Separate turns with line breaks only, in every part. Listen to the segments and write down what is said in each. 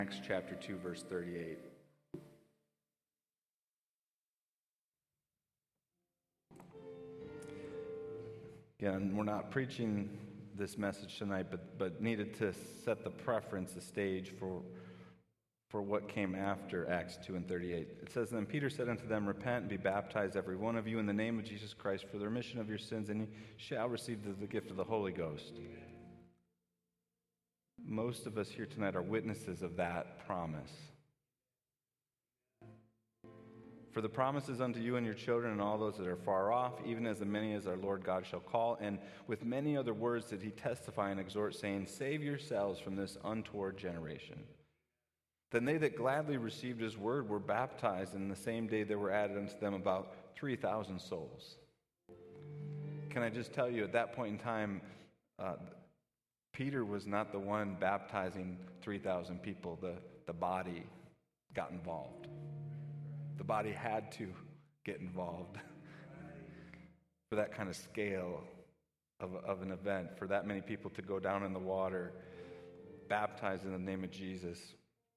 Acts chapter 2, verse 38. Again, we're not preaching this message tonight, but needed to set the preference, the stage for what came after Acts 2 and 38. It says, "Then Peter said unto them, Repent and be baptized, every one of you, in the name of Jesus Christ, for the remission of your sins, and ye shall receive the gift of the Holy Ghost." Most of us here tonight are witnesses of that promise. "For the promise is unto you and your children and all those that are far off, even as many as our Lord God shall call." And with many other words did he testify and exhort, saying, "Save yourselves from this untoward generation." Then they that gladly received his word were baptized, and the same day there were added unto them about 3,000 souls. Can I just tell you, at that point in time, Peter was not the one baptizing 3,000 people. The body got involved. The body had to get involved for that kind of scale of an event, for that many people to go down in the water, baptized in the name of Jesus.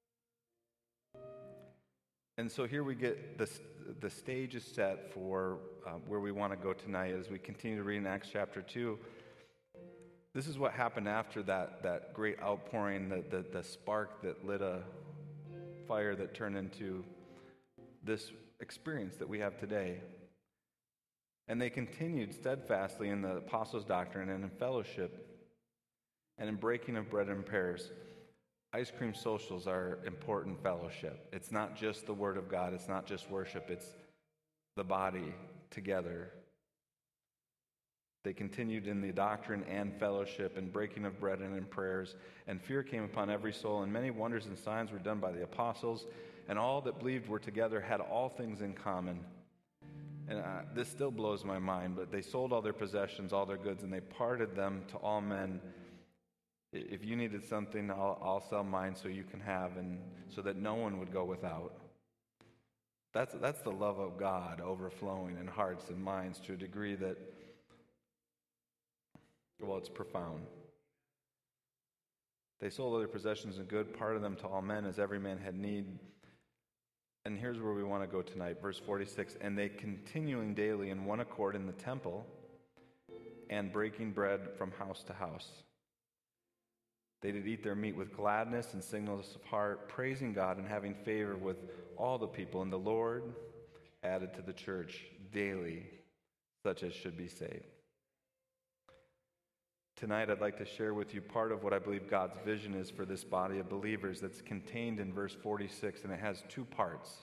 And so here we get the stage is set for where we want to go tonight as we continue to read in Acts chapter 2. This is what happened after that great outpouring, the spark that lit a fire that turned into this experience that we have today. And they continued steadfastly in the apostles' doctrine and in fellowship and in breaking of bread and prayers. Ice cream socials are important fellowship. It's not just the Word of God. It's not just worship. It's the body together. They continued in the doctrine and fellowship and breaking of bread and in prayers. And fear came upon every soul, and many wonders and signs were done by the apostles. And all that believed were together, had all things in common. And this still blows my mind, but they sold all their possessions, all their goods, and they parted them to all men. If you needed something, I'll sell mine so you can have, and so that no one would go without. That's the love of God overflowing in hearts and minds to a degree that, well, it's profound. They sold all their possessions and good, parted them to all men as every man had need. And here's where we want to go tonight, verse 46. "And they continuing daily in one accord in the temple, and breaking bread from house to house, they did eat their meat with gladness and singleness of heart, praising God and having favor with all the people. And the Lord added to the church daily such as should be saved." Tonight, I'd like to share with you part of what I believe God's vision is for this body of believers that's contained in verse 46, and it has two parts.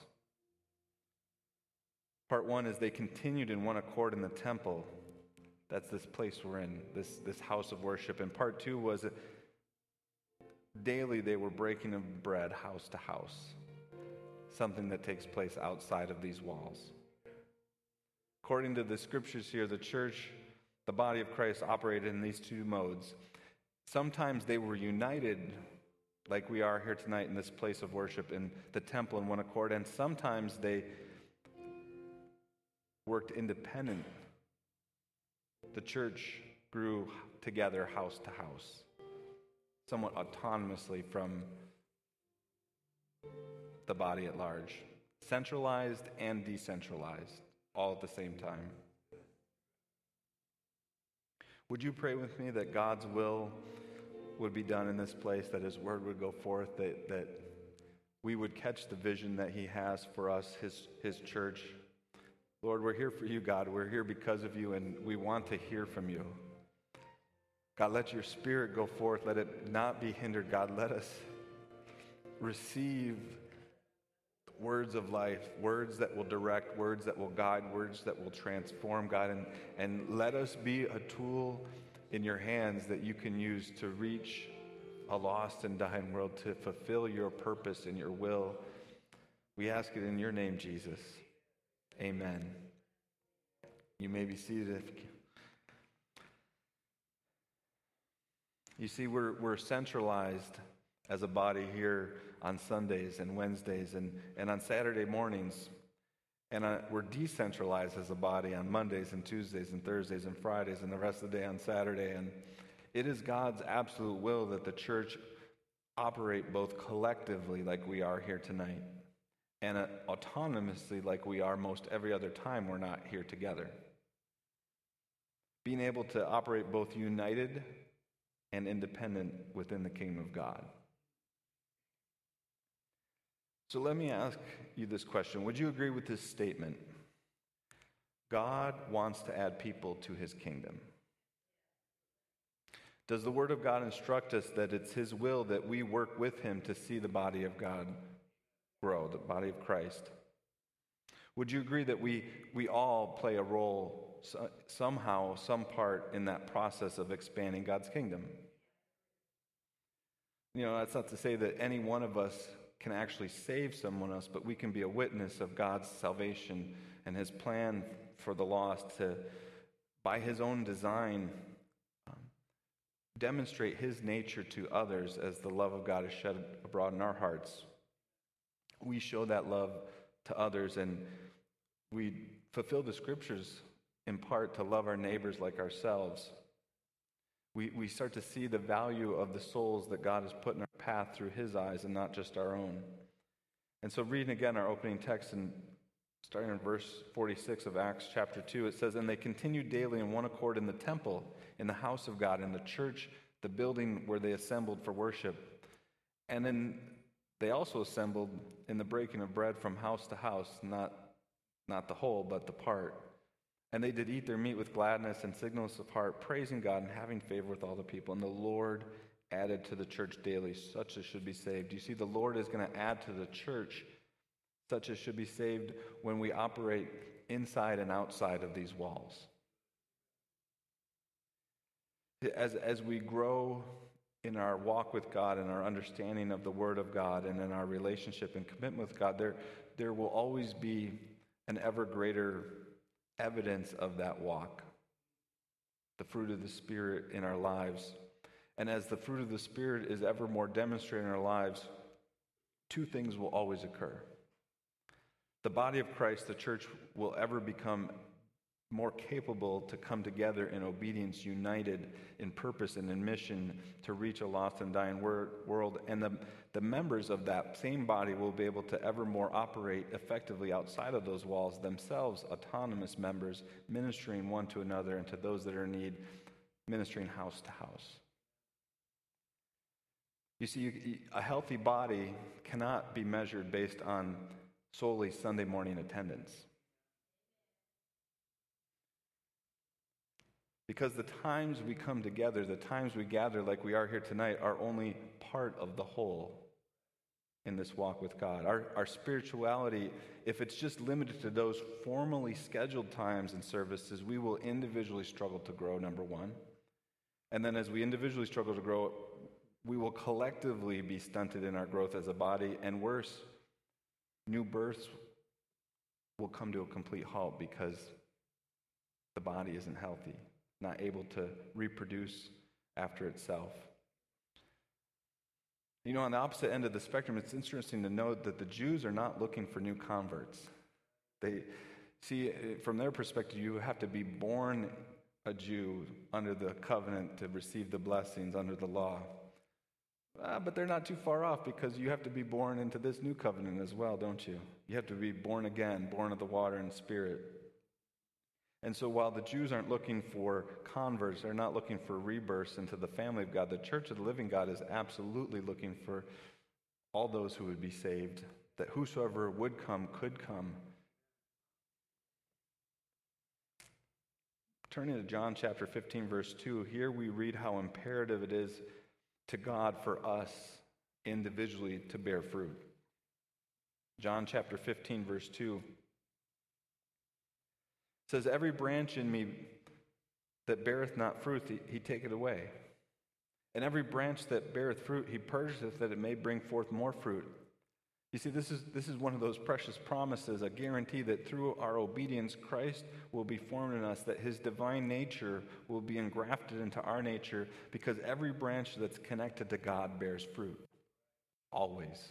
Part one is they continued in one accord in the temple. That's this place we're in, this house of worship. And part two was that daily they were breaking of bread house to house, something that takes place outside of these walls. According to the scriptures here, the church, the body of Christ, operated in these two modes. Sometimes they were united, like we are here tonight in this place of worship in the temple in one accord, and sometimes they worked independent. The church grew together house to house, somewhat autonomously from the body at large, centralized and decentralized, all at the same time. Would you pray with me that God's will would be done in this place, that his word would go forth, that we would catch the vision that he has for us, his church. Lord, we're here for you, God. We're here because of you, and we want to hear from you. God, let your spirit go forth. Let it not be hindered, God. Let us receive words of life, words that will direct, words that will guide, words that will transform, God. And let us be a tool in your hands that you can use to reach a lost and dying world, to fulfill your purpose and your will. We ask it in your name, Jesus. Amen. You may be seated. You see, we're centralized as a body here on Sundays and Wednesdays and on Saturday mornings. And we're decentralized as a body on Mondays and Tuesdays and Thursdays and Fridays and the rest of the day on Saturday. And it is God's absolute will that the church operate both collectively like we are here tonight and autonomously like we are most every other time we're not here together. Being able to operate both united and independent within the kingdom of God. So let me ask you this question. Would you agree with this statement? God wants to add people to his kingdom. Does the Word of God instruct us that it's his will that we work with him to see the body of God grow, the body of Christ? Would you agree that we all play a role somehow, some part in that process of expanding God's kingdom? You know, that's not to say that any one of us can actually save someone else, but we can be a witness of God's salvation and his plan for the lost to, by his own design, demonstrate his nature to others as the love of God is shed abroad in our hearts. We show that love to others, and we fulfill the scriptures in part to love our neighbors like ourselves. We start to see the value of the souls that God has put in our path through his eyes and not just our own. And so reading again our opening text, and starting in verse 46 of Acts chapter 2, it says, "And they continued daily in one accord in the temple, in the house of God, in the church, the building where they assembled for worship. And then they also assembled in the breaking of bread from house to house, not the whole, but the part. And they did eat their meat with gladness and singleness of heart, praising God and having favor with all the people. And the Lord added to the church daily such as should be saved." You see, the Lord is going to add to the church such as should be saved when we operate inside and outside of these walls. As we grow in our walk with God and our understanding of the Word of God and in our relationship and commitment with God, there will always be an ever greater evidence of that walk, the fruit of the Spirit in our lives. And as the fruit of the Spirit is ever more demonstrated in our lives, two things will always occur. The body of Christ, the church, will ever become more capable to come together in obedience, united in purpose and in mission to reach a lost and dying world. And the members of that same body will be able to ever more operate effectively outside of those walls, themselves autonomous members, ministering one to another and to those that are in need, ministering house to house. You see, a healthy body cannot be measured based on solely Sunday morning attendance. Because the times we come together, the times we gather like we are here tonight, are only part of the whole in this walk with God. Our spirituality, if it's just limited to those formally scheduled times and services, we will individually struggle to grow, number one. And then as we individually struggle to grow, we will collectively be stunted in our growth as a body, and worse, new births will come to a complete halt because the body isn't healthy, not able to reproduce after itself. You know, on the opposite end of the spectrum, it's interesting to note that the Jews are not looking for new converts. They see, from their perspective, you have to be born a Jew under the covenant to receive the blessings under the law. But they're not too far off, because you have to be born into this new covenant as well, don't you? You have to be born again, born of the water and spirit. And so while the Jews aren't looking for converts, they're not looking for rebirths into the family of God, the Church of the Living God is absolutely looking for all those who would be saved, that whosoever would come could come. Turning to John chapter 15, verse 2, here we read how imperative it is to God for us individually to bear fruit. John chapter 15, verse 2 says, "Every branch in me that beareth not fruit, he taketh away. And every branch that beareth fruit, he purgeth, that it may bring forth more fruit." You see, this is one of those precious promises, a guarantee that through our obedience, Christ will be formed in us, that his divine nature will be engrafted into our nature, because every branch that's connected to God bears fruit. Always.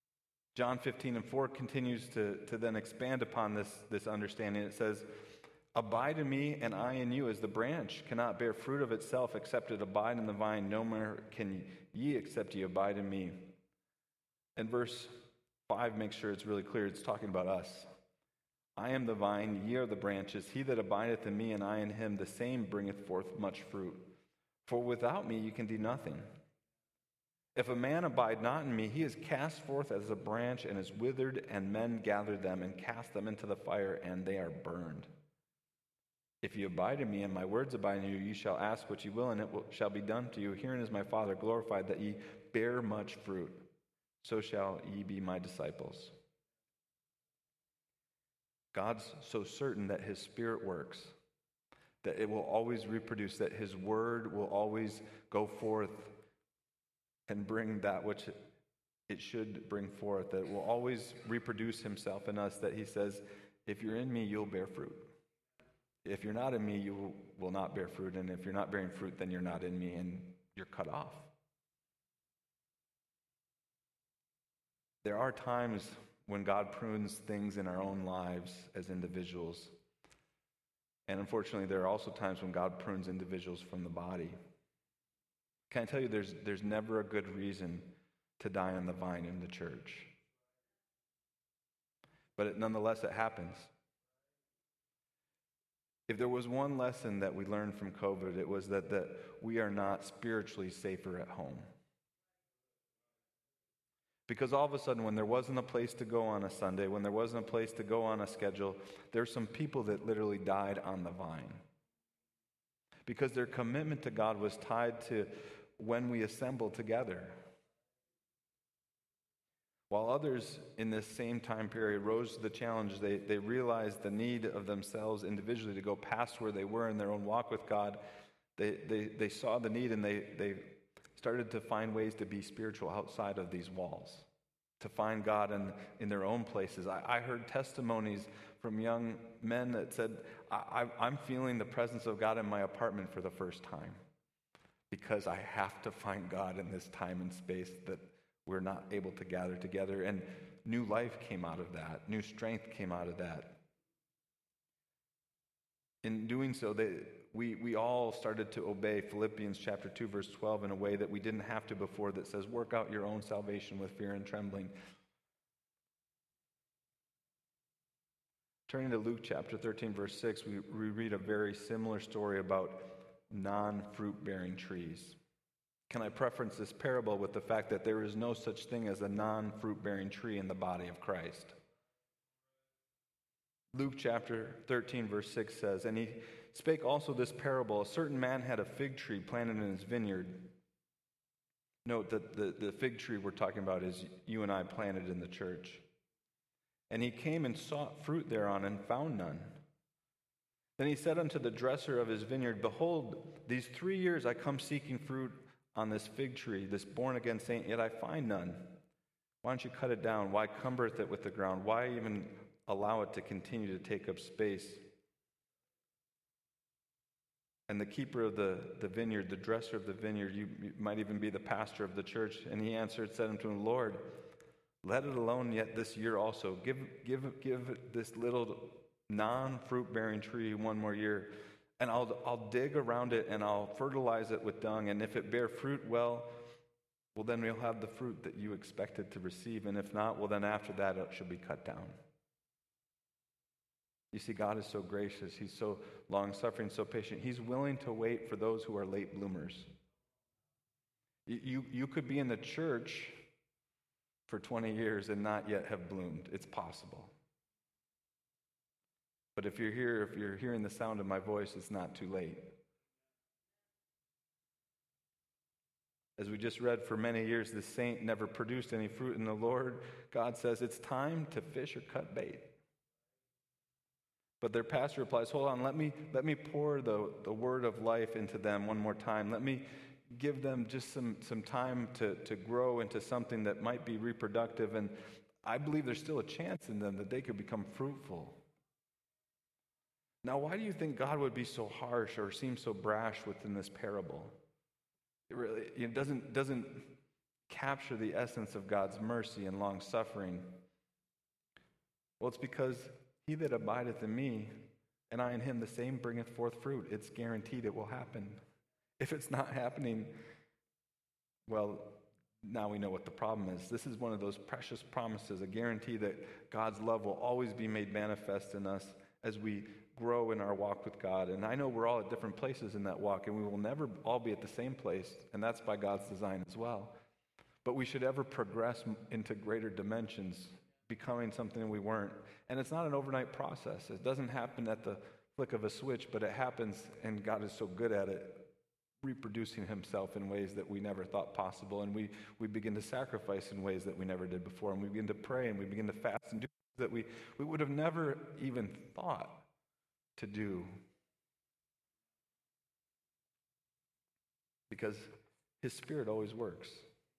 John 15 and 4 continues to then expand upon this understanding. It says, Abide in me, and I in you, as the branch cannot bear fruit of itself except it abide in the vine. No more can ye except ye abide in me. And verse 5 makes sure it's really clear. It's talking about us. I am the vine, ye are the branches. He that abideth in me, and I in him, the same bringeth forth much fruit. For without me you can do nothing. If a man abide not in me, he is cast forth as a branch and is withered, and men gather them and cast them into the fire, and they are burned. If you abide in me, and my words abide in you, you shall ask what you will, and it shall be done to you. Herein is my Father glorified, that ye bear much fruit. So shall ye be my disciples. God's so certain that his Spirit works, that it will always reproduce, that his word will always go forth and bring that which it should bring forth, that it will always reproduce himself in us, that he says, if you're in me, you'll bear fruit. If you're not in me, you will not bear fruit. And if you're not bearing fruit, then you're not in me and you're cut off. There are times when God prunes things in our own lives as individuals. And unfortunately, there are also times when God prunes individuals from the body. Can I tell you, there's never a good reason to die on the vine in the church. But nonetheless, it happens. If there was one lesson that we learned from COVID, it was that we are not spiritually safer at home. Because all of a sudden, when there wasn't a place to go on a Sunday, when there wasn't a place to go on a schedule, there's some people that literally died on the vine. Because their commitment to God was tied to when we assemble together. While others in this same time period rose to the challenge, they realized the need of themselves individually to go past where they were in their own walk with God. They saw the need, and they started to find ways to be spiritual outside of these walls, to find God in their own places. I heard testimonies from young men that said, I'm feeling the presence of God in my apartment for the first time because I have to find God in this time and space that we're not able to gather together. And new life came out of that. New strength came out of that. In doing so, we all started to obey Philippians chapter 2, verse 12 in a way that we didn't have to before, that says, work out your own salvation with fear and trembling. Turning to Luke chapter 13, verse 6, we read a very similar story about non-fruit-bearing trees. Can I preference this parable with the fact that there is no such thing as a non-fruit-bearing tree in the body of Christ? Luke chapter 13, verse 6 says, and he spake also this parable. A certain man had a fig tree planted in his vineyard. Note that the fig tree we're talking about is you and I planted in the church. And he came and sought fruit thereon and found none. Then he said unto the dresser of his vineyard, behold, these 3 years I come seeking fruit on this fig tree, this born-again saint, yet I find none. Why don't you cut it down? Why cumbereth it with the ground? Why even allow it to continue to take up space? And the keeper of the vineyard, the dresser of the vineyard, you might even be the pastor of the church, and he answered, said unto him, Lord, let it alone yet this year also. Give this little non-fruit-bearing tree one more year, and I'll dig around it and I'll fertilize it with dung, and if it bear fruit, well, then we'll have the fruit that you expected to receive, and if not, well, then after that it should be cut down. You see, God is so gracious. He's so long-suffering, so patient. He's willing to wait for those who are late bloomers. You could be in the church for 20 years and not yet have bloomed. It's possible. But if you're hearing the sound of my voice, it's not too late. As we just read, for many years, this saint never produced any fruit, and the Lord, God says, it's time to fish or cut bait. But their pastor replies, hold on, let me pour the word of life into them one more time. Let me give them just some time to grow into something that might be reproductive, and I believe there's still a chance in them that they could become fruitful. Now, why do you think God would be so harsh or seem so brash within this parable? It doesn't capture the essence of God's mercy and long-suffering. Well, it's because he that abideth in me And I in him, the same bringeth forth fruit. It's guaranteed it will happen. If it's not happening, well, now we know what the problem is. This is one of those precious promises, a guarantee that God's love will always be made manifest in us as we grow in our walk with God. And I know we're all at different places in that walk, and we will never all be at the same place, and that's by God's design as well. But we should ever progress into greater dimensions, becoming something we weren't. And it's not an overnight process. It doesn't happen at the flick of a switch, but it happens, and God is so good at it, reproducing himself in ways that we never thought possible. And we begin to sacrifice in ways that we never did before. And we begin to pray, and we begin to fast and do things that we would have never even thought to do. Because his Spirit always works.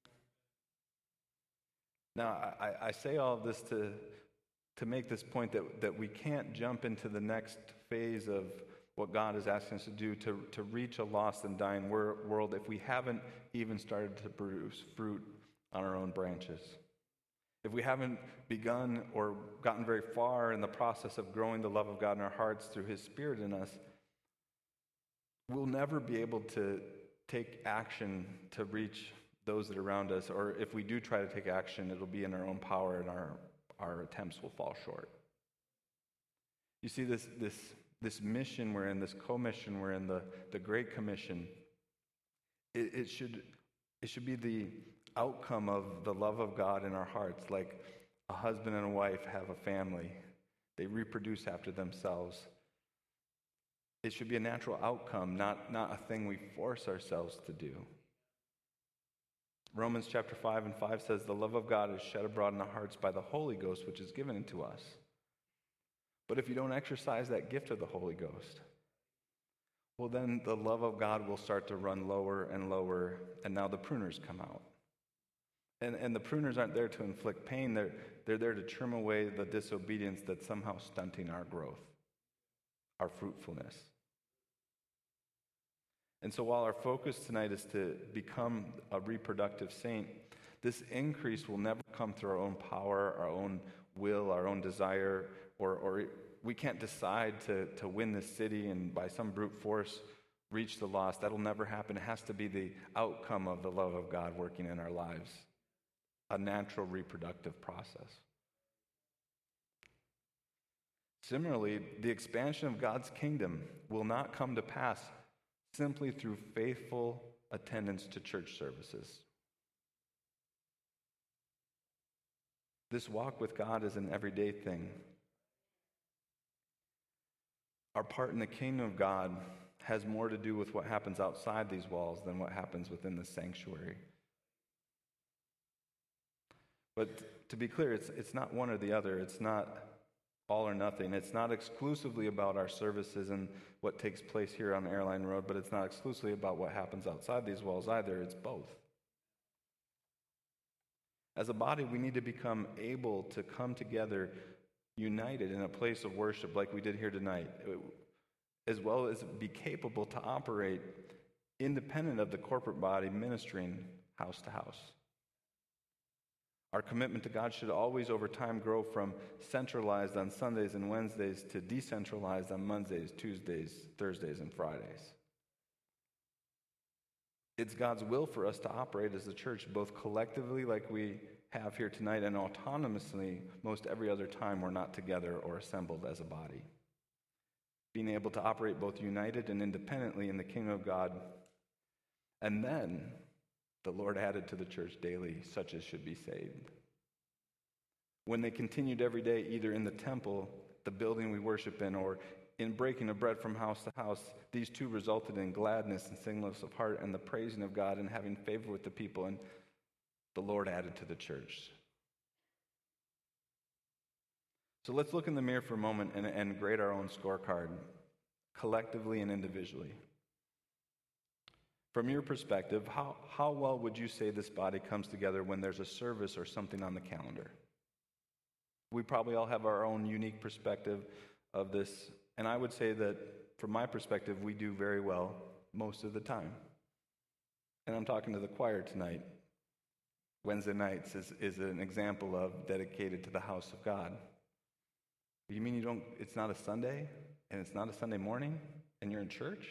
Now, I say all of this to make this point that we can't jump into the next phase of what God is asking us to do to reach a lost and dying world if we haven't even started to produce fruit on our own branches. If we haven't begun or gotten very far in the process of growing the love of God in our hearts through his Spirit in us, we'll never be able to take action to reach those that are around us. Or if we do try to take action, it'll be in our own power, and our attempts will fall short. You see, this mission we're in, this commission we're in, the Great Commission, it should be the outcome of the love of God in our hearts. Like a husband and a wife have a family. They reproduce after themselves. It should be a natural outcome, not a thing we force ourselves to do. Romans chapter 5:5 says, the love of God is shed abroad in our hearts by the Holy Ghost, which is given unto us. But if you don't exercise that gift of the Holy Ghost, well, then the love of God will start to run lower and lower, and now the pruners come out. And the pruners aren't there to inflict pain. They're there to trim away the disobedience that's somehow stunting our growth, our fruitfulness. And so while our focus tonight is to become a reproductive saint, this increase will never come through our own power, our own will, our own desire, or we can't decide to win this city and by some brute force reach the lost. That'll never happen. It has to be the outcome of the love of God working in our lives, a natural reproductive process. Similarly, the expansion of God's kingdom will not come to pass simply through faithful attendance to church services. This walk with God is an everyday thing. Our part in the kingdom of God has more to do with what happens outside these walls than what happens within the sanctuary. But to be clear, it's not one or the other. It's not all or nothing. It's not exclusively about our services and what takes place here on Airline Road, but it's not exclusively about what happens outside these walls either. It's both. As a body, we need to become able to come together united in a place of worship like we did here tonight, as well as be capable to operate independent of the corporate body ministering house to house. Our commitment to God should always over time grow from centralized on Sundays and Wednesdays to decentralized on Mondays, Tuesdays, Thursdays, and Fridays. It's God's will for us to operate as a church both collectively like we have here tonight and autonomously most every other time we're not together or assembled as a body. Being able to operate both united and independently in the kingdom of God. And then the Lord added to the church daily such as should be saved. When they continued every day, either in the temple, the building we worship in, or in breaking of bread from house to house, these two resulted in gladness and singleness of heart and the praising of God and having favor with the people, and the Lord added to the church. So let's look in the mirror for a moment and grade our own scorecard, collectively and individually. From your perspective, how well would you say this body comes together when there's a service or something on the calendar? We probably all have our own unique perspective of this, and I would say that from my perspective, we do very well most of the time. And I'm talking to the choir tonight. Wednesday nights is an example of dedicated to the house of God. You mean it's not a Sunday? and it's not a Sunday morning and you're in church?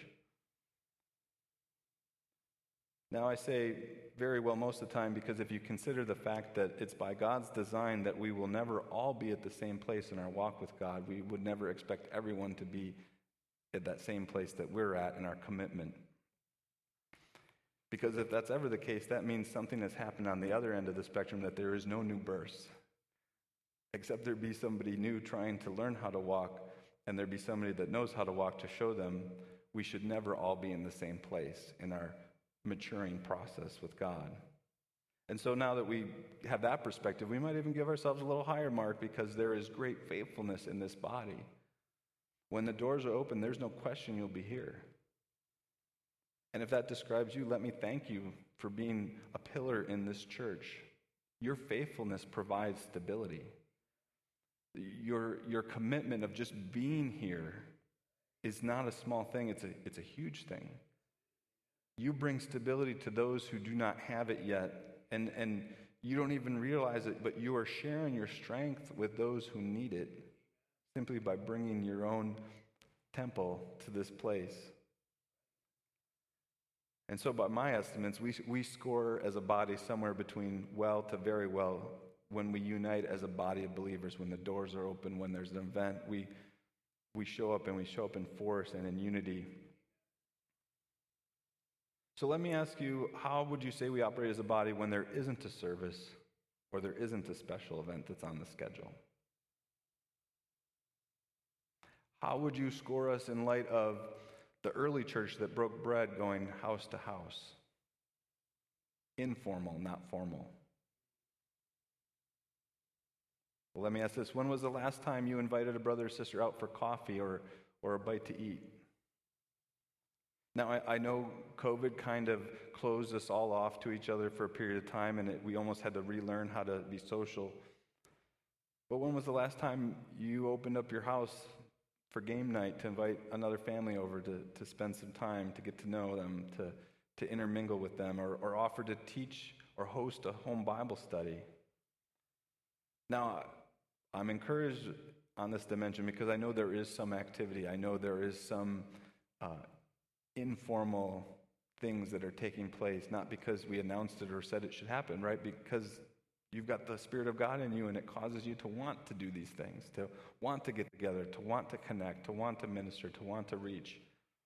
Now, I say very well most of the time because if you consider the fact that it's by God's design that we will never all be at the same place in our walk with God, we would never expect everyone to be at that same place that we're at in our commitment. Because if that's ever the case, that means something has happened on the other end of the spectrum, that there is no new births, except there be somebody new trying to learn how to walk, and there be somebody that knows how to walk to show them. We should never all be in the same place in our maturing process with God. And so now that we have that perspective, we might even give ourselves a little higher mark because there is great faithfulness in this body. When the doors are open, there's no question you'll be here. And if that describes you, let me thank you for being a pillar in this church. Your faithfulness provides stability. Your commitment of just being here is not a small thing, it's a huge thing. You bring stability to those who do not have it yet, and you don't even realize it, but you are sharing your strength with those who need it simply by bringing your own temple to this place. And so by my estimates, we score as a body somewhere between well to very well when we unite as a body of believers, when the doors are open, when there's an event, we show up, and we show up in force and in unity. So let me ask you, how would you say we operate as a body when there isn't a service or there isn't a special event that's on the schedule? How would you score us in light of the early church that broke bread going house to house? Informal, not formal. Well, let me ask this. When was the last time you invited a brother or sister out for coffee or a bite to eat? Now, I know COVID kind of closed us all off to each other for a period of time, and we almost had to relearn how to be social. But when was the last time you opened up your house for game night to invite another family over to spend some time, to get to know them, to intermingle with them, or offer to teach or host a home Bible study? Now, I'm encouraged on this dimension because I know there is some activity. I know there is some informal things that are taking place, not because we announced it or said it should happen, right? Because you've got the Spirit of God in you, and it causes you to want to do these things, to want to get together, to want to connect, to want to minister, to want to reach.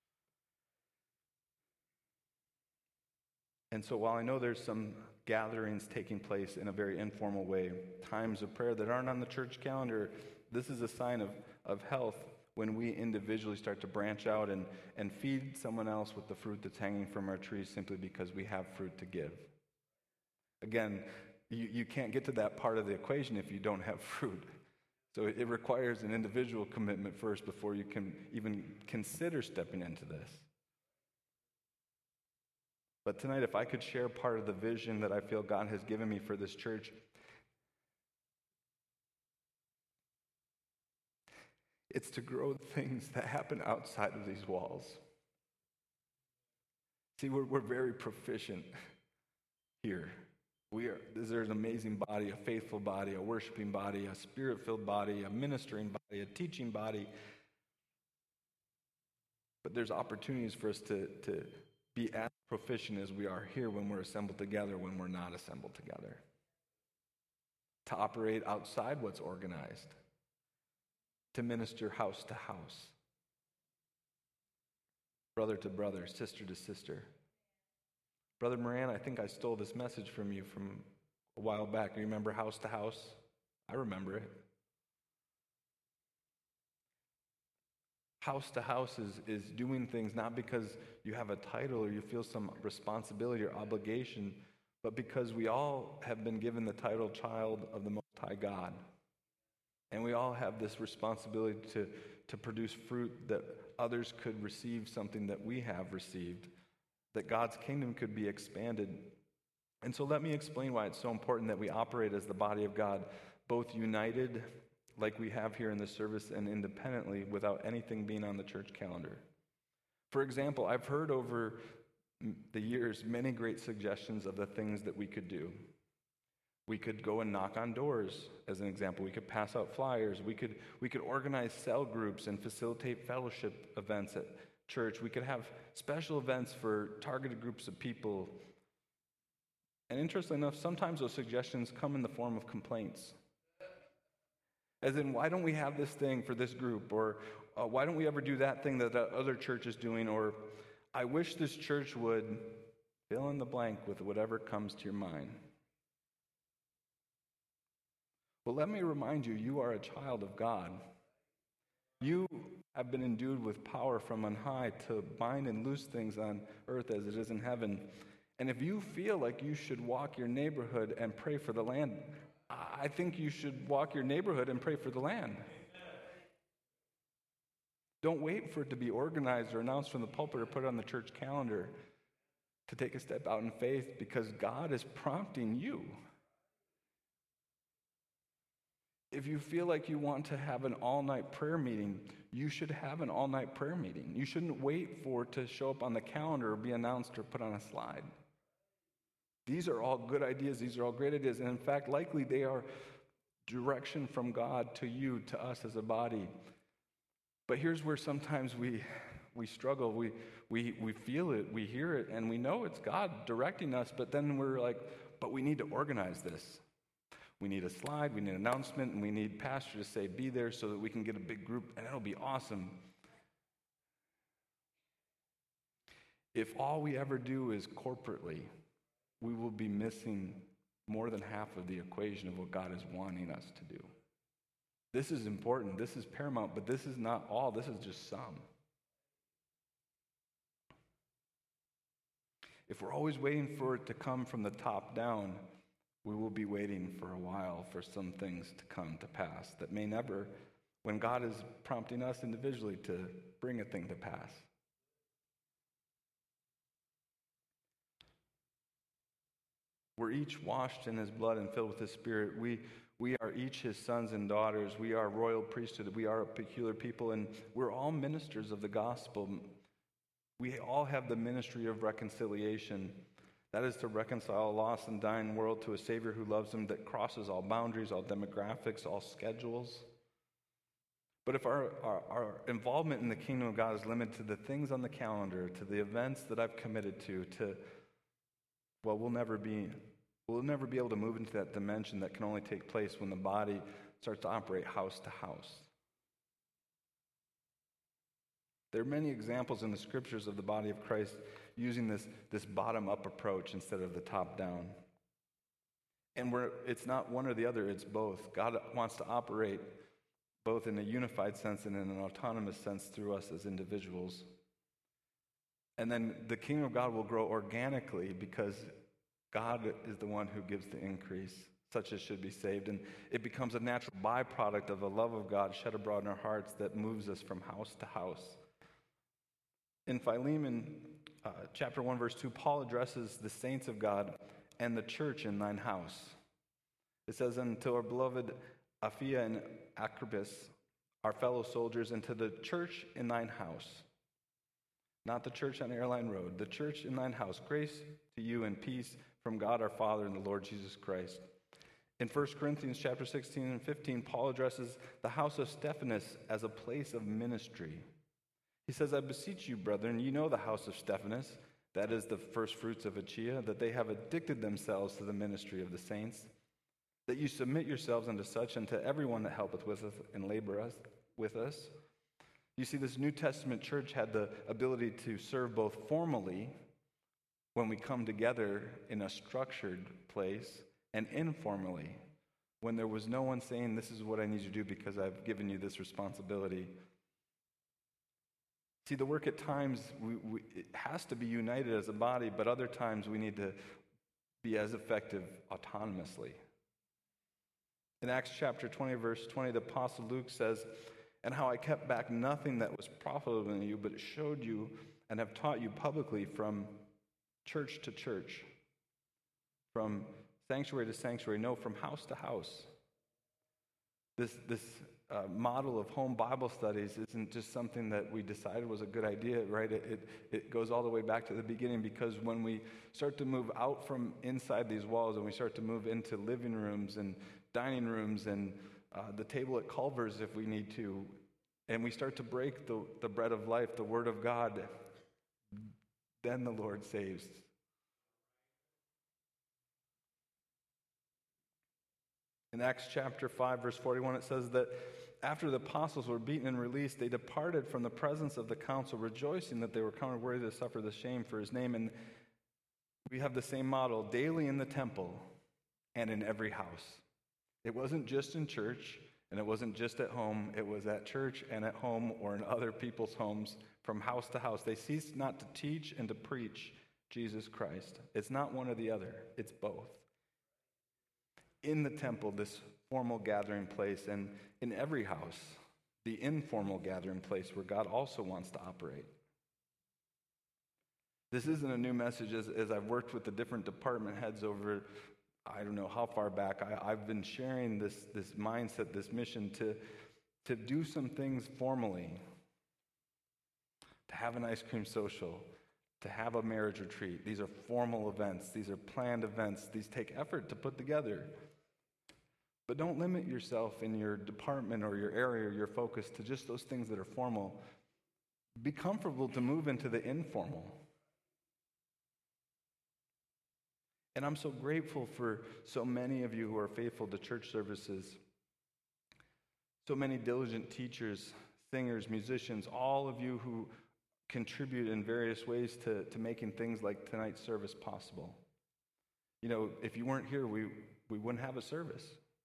And so while I know there's some gatherings taking place in a very informal way, times of prayer that aren't on the church calendar, this is a sign of health when we individually start to branch out and feed someone else with the fruit that's hanging from our trees simply because we have fruit to give. Again, you can't get to that part of the equation if you don't have fruit. So it requires an individual commitment first before you can even consider stepping into this. But tonight, if I could share part of the vision that I feel God has given me for this church, it's to grow things that happen outside of these walls. See, we're very proficient here. There's an amazing body, a faithful body, a worshiping body, a spirit-filled body, a ministering body, a teaching body. But there's opportunities for us to be as proficient as we are here when we're assembled together, when we're not assembled together. To operate outside what's organized. To minister house to house. Brother to brother, sister to sister. Brother Moran, I think I stole this message from you from a while back. You remember house to house? I remember it. House to house is doing things not because you have a title or you feel some responsibility or obligation, but because we all have been given the title child of the Most High God. And we all have this responsibility to produce fruit that others could receive something that we have received, that God's kingdom could be expanded. And so let me explain why it's so important that we operate as the body of God, both united, like we have here in this service, and independently without anything being on the church calendar. For example, I've heard over the years many great suggestions of the things that we could do. We could go and knock on doors, as an example. We could pass out flyers. We could organize cell groups and facilitate fellowship events at church. We could have special events for targeted groups of people. And interestingly enough, sometimes those suggestions come in the form of complaints. As in, why don't we have this thing for this group? Or why don't we ever do that thing that other church is doing? Or I wish this church would fill in the blank with whatever comes to your mind. Well, let me remind you, you are a child of God. You have been endued with power from on high to bind and loose things on earth as it is in heaven. And if you feel like you should walk your neighborhood and pray for the land, I think you should walk your neighborhood and pray for the land. Don't wait for it to be organized or announced from the pulpit or put on the church calendar to take a step out in faith, because God is prompting you. If you feel like you want to have an all-night prayer meeting, you should have an all-night prayer meeting. You shouldn't wait for it to show up on the calendar or be announced or put on a slide. These are all good ideas. These are all great ideas. And in fact, likely they are direction from God to you, to us as a body. But here's where sometimes we struggle. We feel it, we hear it, and we know it's God directing us, but then we're like, but we need to organize this. We need a slide, we need an announcement, and we need pastor to say, be there so that we can get a big group, and it'll be awesome. If all we ever do is corporately, we will be missing more than half of the equation of what God is wanting us to do. This is important, this is paramount, but this is not all, this is just some. If we're always waiting for it to come from the top down, we will be waiting for a while for some things to come to pass that may never, when God is prompting us individually to bring a thing to pass. We're each washed in his blood and filled with his Spirit. We are each his sons and daughters. We are royal priesthood. We are a peculiar people, and we're all ministers of the gospel. We all have the ministry of reconciliation. That is to reconcile a lost and dying world to a Savior who loves them, that crosses all boundaries, all demographics, all schedules. But if our involvement in the kingdom of God is limited to the things on the calendar, to the events that I've committed to, well, we'll never be able to move into that dimension that can only take place when the body starts to operate house to house. There are many examples in the scriptures of the body of Christ using this bottom-up approach instead of the top-down. And it's not one or the other, it's both. God wants to operate both in a unified sense and in an autonomous sense through us as individuals. And then the kingdom of God will grow organically because God is the one who gives the increase, such as should be saved. And it becomes a natural byproduct of the love of God shed abroad in our hearts that moves us from house to house. In Philemon, chapter 1, verse 2, Paul addresses the saints of God and the church in thine house. It says, unto our beloved Apphia and Archippus, our fellow soldiers, and to the church in thine house. Not the church on Airline Road, the church in thine house. Grace to you and peace from God our Father and the Lord Jesus Christ. In 1 Corinthians chapter 16 and 15, Paul addresses the house of Stephanas as a place of ministry. He says, I beseech you, brethren, you know the house of Stephanas, that is the first fruits of Achaia, that they have addicted themselves to the ministry of the saints, that you submit yourselves unto such, and to everyone that helpeth with us and laboreth with us. You see, this New Testament church had the ability to serve both formally, when we come together in a structured place, and informally, when there was no one saying, this is what I need you to do because I've given you this responsibility. See, the work at times, it has to be united as a body, but other times we need to be as effective autonomously. In Acts chapter 20, verse 20, the Apostle Luke says, and how I kept back nothing that was profitable in you, but showed you and have taught you publicly from church to church, from sanctuary to sanctuary, no, from house to house. This model of home Bible studies isn't just something that we decided was a good idea, right? It goes all the way back to the beginning, because when we start to move out from inside these walls and we start to move into living rooms and dining rooms and the table at Culver's if we need to, and we start to break the bread of life, the Word of God, then the Lord saves. In Acts chapter 5, verse 41, it says that after the apostles were beaten and released, they departed from the presence of the council, rejoicing that they were counted worthy to suffer the shame for his name. And we have the same model daily in the temple and in every house. It wasn't just in church, and it wasn't just at home. It was at church and at home or in other people's homes, from house to house. They ceased not to teach and to preach Jesus Christ. It's not one or the other. It's both. In the temple, this formal gathering place, and in every house, the informal gathering place where God also wants to operate. This isn't a new message. As I've worked with the different department heads over, I don't know how far back, I've been sharing this mindset, this mission to do some things formally, to have an ice cream social, to have a marriage retreat. These are formal events. These are planned events. These take effort to put together. But don't limit yourself in your department or your area or your focus to just those things that are formal. Be comfortable to move into the informal. And I'm so grateful for so many of you who are faithful to church services, so many diligent teachers, singers, musicians, all of you who contribute in various ways to making things like tonight's service possible. You know, if you weren't here, we wouldn't have a service.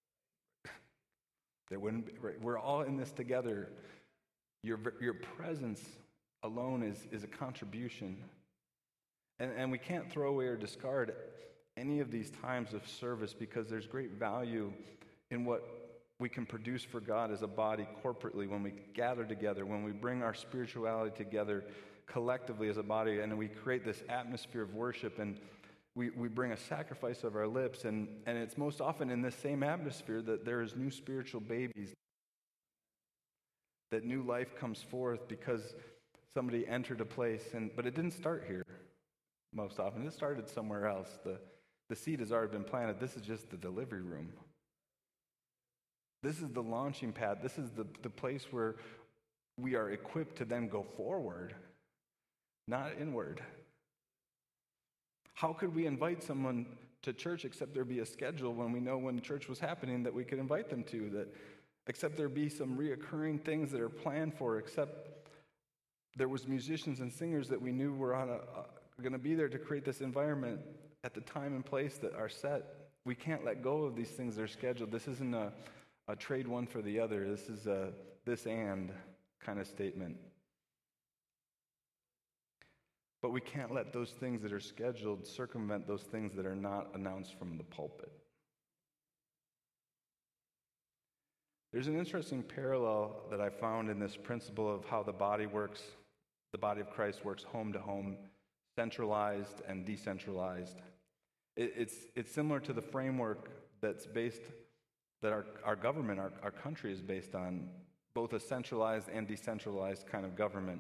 There wouldn't be, right? We're all in this together. Your presence alone is a contribution. And we can't throw away or discard any of these times of service, because there's great value in what we can produce for God as a body corporately when we gather together, when we bring our spirituality together collectively as a body, and we create this atmosphere of worship, and we bring a sacrifice of our lips, and it's most often in this same atmosphere that there is new spiritual babies, that new life comes forth because somebody entered a place, but it didn't start here most often. It started somewhere else. The seed has already been planted. This is just the delivery room. This is the launching pad. This is the place where we are equipped to then go forward, not inward. How could we invite someone to church except there be a schedule when we know when church was happening that we could invite them to, that except there be some reoccurring things that are planned for, except there was musicians and singers that we knew were going to be there to create this environment at the time and place that are set. We can't let go of these things that are scheduled. This isn't a trade one for the other. This is a this and kind of statement. But we can't let those things that are scheduled circumvent those things that are not announced from the pulpit. There's an interesting parallel that I found in this principle of how the body works, the body of Christ works home to home, centralized and decentralized. It's similar to the framework that's based, that our government, our country is based on, both a centralized and decentralized kind of government.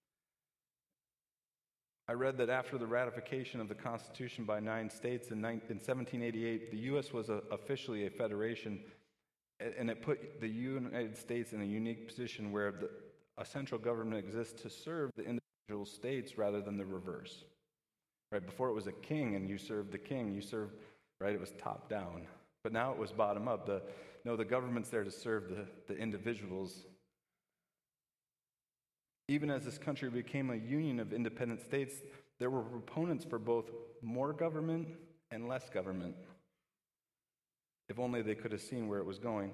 I read that after the ratification of the Constitution by 9 states in 1788, the U.S. was officially a federation, and it put the United States in a unique position where a central government exists to serve the individual states rather than the reverse. Right? Before it was a king, and you served the king. You served, right? It was top down. But now it was bottom up. The government's there to serve the individuals. Even as this country became a union of independent states, there were proponents for both more government and less government. If only they could have seen where it was going.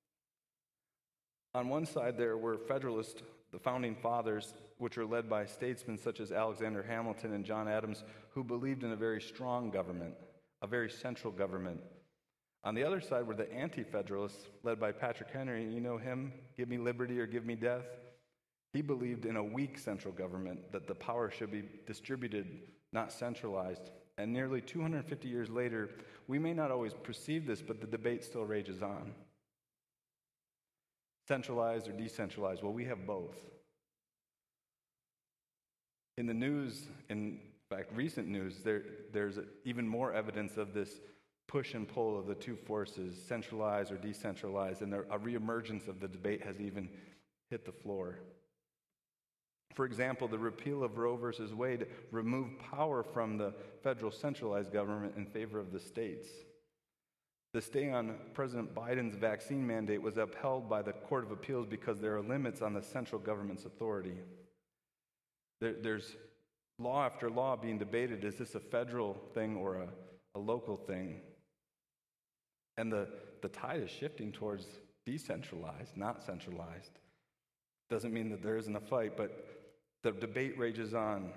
On one side, there were Federalists, the founding fathers, which are led by statesmen such as Alexander Hamilton and John Adams, who believed in a very strong government, a very central government. On the other side were the anti-federalists, led by Patrick Henry. You know him, give me liberty or give me death. He believed in a weak central government, that the power should be distributed, not centralized. And nearly 250 years later, we may not always perceive this, but the debate still rages on. Centralized or decentralized? Well, we have both. In the news, in fact, recent news, there's even more evidence of this push and pull of the two forces, centralized or decentralized, and a reemergence of the debate has even hit the floor. For example, the repeal of Roe versus Wade removed power from the federal centralized government in favor of the states. The stay on President Biden's vaccine mandate was upheld by the Court of Appeals because there are limits on the central government's authority. There's law after law being debated. Is this a federal thing or a local thing? And the tide is shifting towards decentralized, not centralized. Doesn't mean that there isn't a fight, but the debate rages on.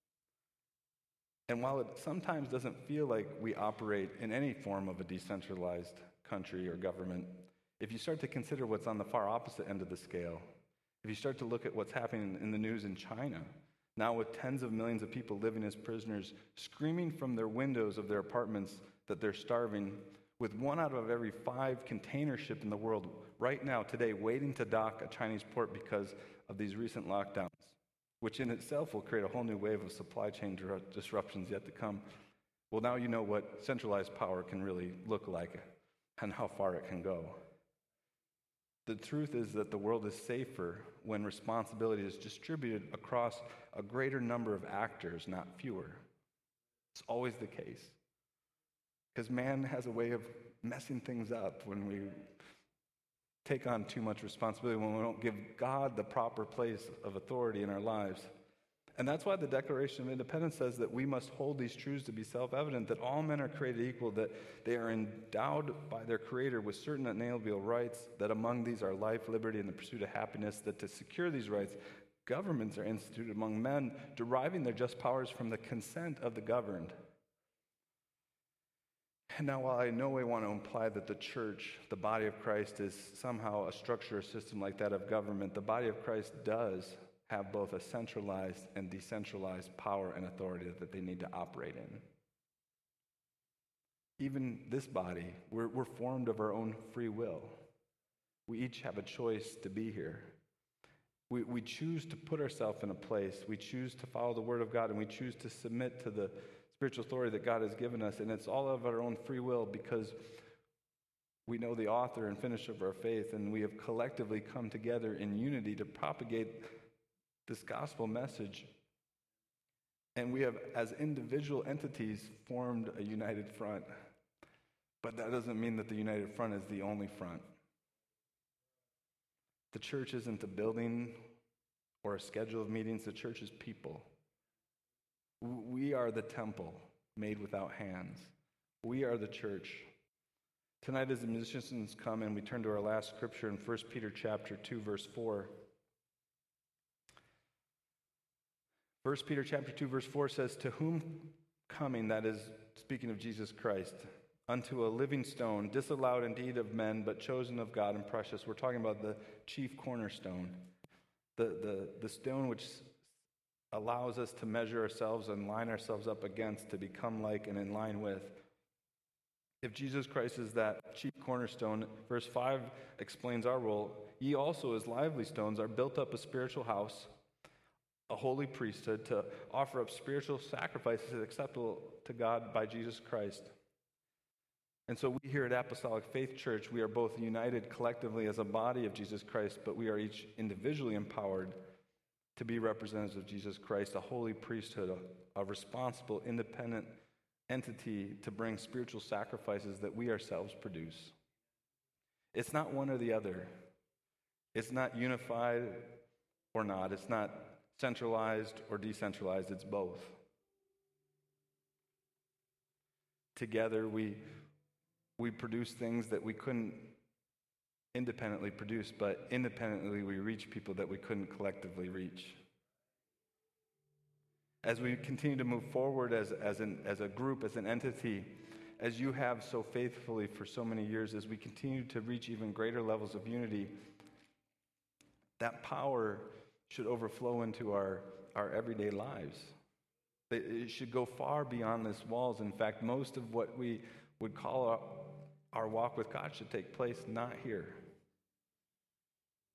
And while it sometimes doesn't feel like we operate in any form of a decentralized country or government, if you start to consider what's on the far opposite end of the scale, if you start to look at what's happening in the news in China, now with tens of millions of people living as prisoners, screaming from their windows of their apartments that they're starving, with 1 out of every 5 container ship in the world right now, today, waiting to dock a Chinese port because of these recent lockdowns, which in itself will create a whole new wave of supply chain disruptions yet to come. Well, now you know what centralized power can really look like and how far it can go. The truth is that the world is safer when responsibility is distributed across a greater number of actors, not fewer. It's always the case. Because man has a way of messing things up when we take on too much responsibility, when we don't give God the proper place of authority in our lives. And that's why the Declaration of Independence says that we must hold these truths to be self-evident, that all men are created equal, that they are endowed by their Creator with certain inalienable rights, that among these are life, liberty, and the pursuit of happiness, that to secure these rights, governments are instituted among men, deriving their just powers from the consent of the governed. And now, while I no way want to imply that the church, the body of Christ, is somehow a structure or system like that of government, the body of Christ does have both a centralized and decentralized power and authority that they need to operate in. Even this body, we're formed of our own free will. We each have a choice to be here. We choose to put ourselves in a place. We choose to follow the Word of God, and we choose to submit to the spiritual authority that God has given us. And it's all of our own free will because we know the author and finisher of our faith, and we have collectively come together in unity to propagate this gospel message. And we have, as individual entities, formed a united front. But that doesn't mean that the united front is the only front. The church isn't a building or a schedule of meetings. The church is people. We are the temple made without hands. We are the church. Tonight, as the musicians come and we turn to our last scripture in 1 Peter chapter 2, verse 4. 1 Peter chapter 2, verse 4 says, "To whom coming," that is, speaking of Jesus Christ, "unto a living stone, disallowed indeed of men, but chosen of God and precious." We're talking about the chief cornerstone, the stone which allows us to measure ourselves and line ourselves up against, to become like and in line with. If Jesus Christ is that chief cornerstone, verse 5 explains our role. "Ye also as lively stones are built up a spiritual house, a holy priesthood, to offer up spiritual sacrifices acceptable to God by Jesus Christ." And so we here at Apostolic Faith Church, we are both united collectively as a body of Jesus Christ, but we are each individually empowered to be representatives of Jesus Christ, a holy priesthood, a responsible, independent entity to bring spiritual sacrifices that we ourselves produce. It's not one or the other. It's not unified or not. It's not centralized or decentralized. It's both. Together, we produce things that we couldn't independently produce, but independently we reach people that we couldn't collectively reach. As we continue to move forward as a group, as an entity, as you have so faithfully for so many years, as we continue to reach even greater levels of unity, that power should overflow into our everyday lives. It should go far beyond these walls. In fact, most of what we would call our walk with God should take place not here.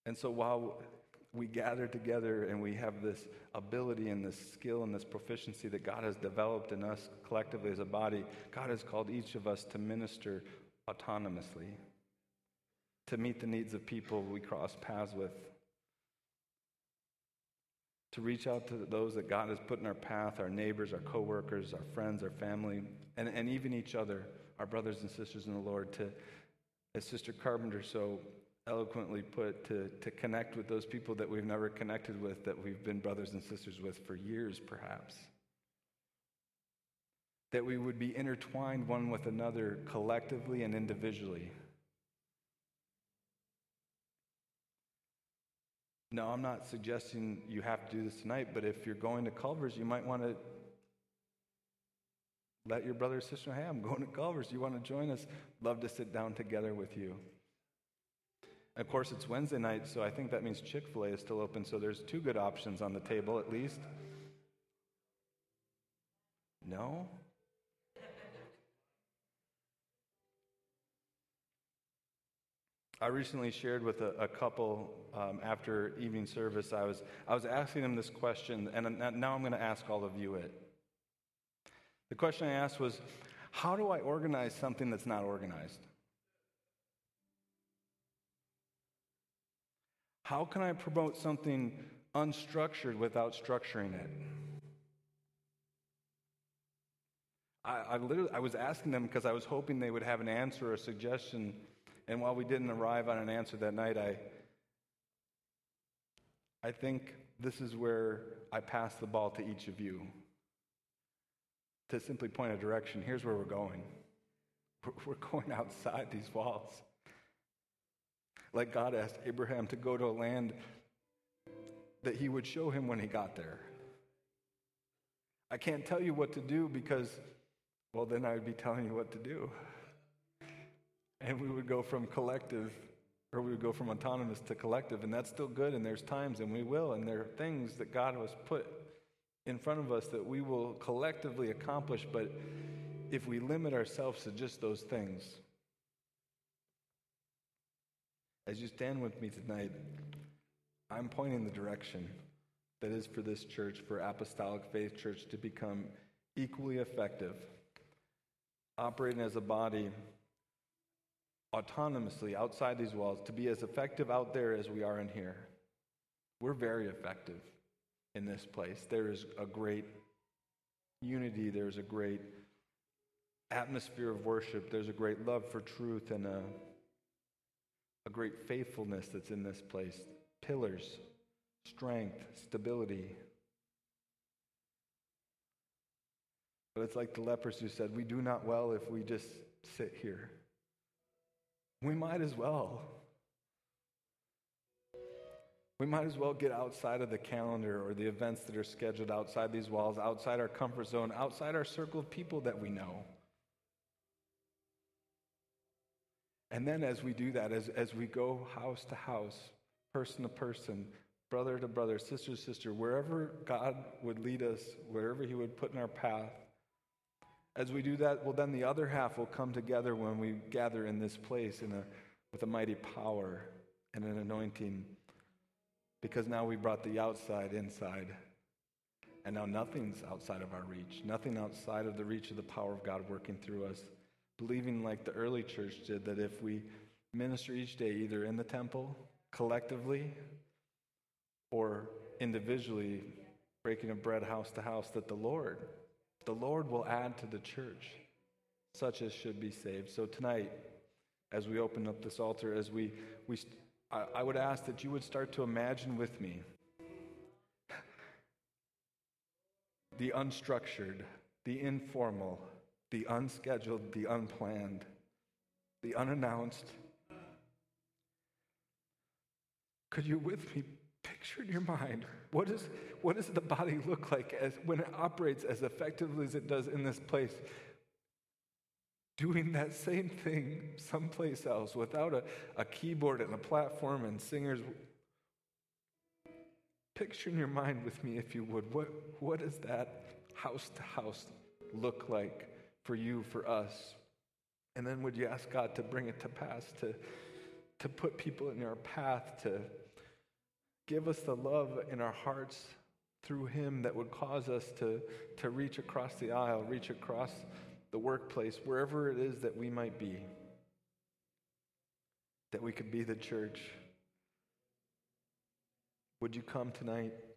And so while we gather together and we have this ability and this skill and this proficiency that God has developed in us collectively as a body, God has called each of us to minister autonomously, to meet the needs of people we cross paths with, to reach out to those that God has put in our path, our neighbors, our coworkers, our friends, our family, and even each other, our brothers and sisters in the Lord, to, as Sister Carpenter so eloquently put, to connect with those people that we've never connected with, that we've been brothers and sisters with for years perhaps. That we would be intertwined one with another collectively and individually. No, I'm not suggesting you have to do this tonight, but if you're going to Culver's, you might want to let your brother or sister know, hey, I'm going to Culver's. You want to join us? Love to sit down together with you. Of course, it's Wednesday night, so I think that means Chick-fil-A is still open, so there's 2 good options on the table at least. No? I recently shared with a couple after evening service. I was asking them this question, and now I'm going to ask all of you it. The question I asked was, how do I organize something that's not organized? How can I promote something unstructured without structuring it? I was asking them because I was hoping they would have an answer or a suggestion. And while we didn't arrive on an answer that night, I think this is where I pass the ball to each of you. To simply point a direction, here's where we're going. We're going outside these walls. Like God asked Abraham to go to a land that he would show him when he got there. I can't tell you what to do because, well, then I would be telling you what to do. And we would go from collective, or we would go from autonomous to collective, and that's still good, and there's times, and we will, and there are things that God has put in front of us that we will collectively accomplish, but if we limit ourselves to just those things, as you stand with me tonight, I'm pointing the direction that is for this church, for Apostolic Faith Church, to become equally effective, operating as a body autonomously outside these walls, to be as effective out there as we are in here. We're very effective in this place. There is a great unity. There's a great atmosphere of worship. There's a great love for truth and a great faithfulness that's in this place. Pillars, strength, stability. But it's like the lepers who said, we do not well if we just sit here. We might as well. We might as well get outside of the calendar or the events that are scheduled outside these walls, outside our comfort zone, outside our circle of people that we know. And then as we do that, as we go house to house, person to person, brother to brother, sister to sister, wherever God would lead us, wherever he would put in our path, as we do that, well, then the other half will come together when we gather in this place with a mighty power and an anointing, because now we brought the outside inside, and now nothing's outside of our reach, nothing outside of the reach of the power of God working through us, believing like the early church did, that if we minister each day, either in the temple, collectively, or individually, breaking of bread house to house, that the Lord will add to the church such as should be saved. So tonight, as we open up this altar, I would ask that you would start to imagine with me the unstructured, the informal, the unscheduled, the unplanned, the unannounced. Could you with me picture in your mind, what does the body look like when it operates as effectively as it does in this place? Doing that same thing someplace else without a keyboard and a platform and singers. Picture in your mind with me, if you would, what does that house to house look like for you, for us? And then would you ask God to bring it to pass, to put people in our path, Give us the love in our hearts through him that would cause us to reach across the aisle, reach across the workplace, wherever it is that we might be, that we could be the church. Would you come tonight?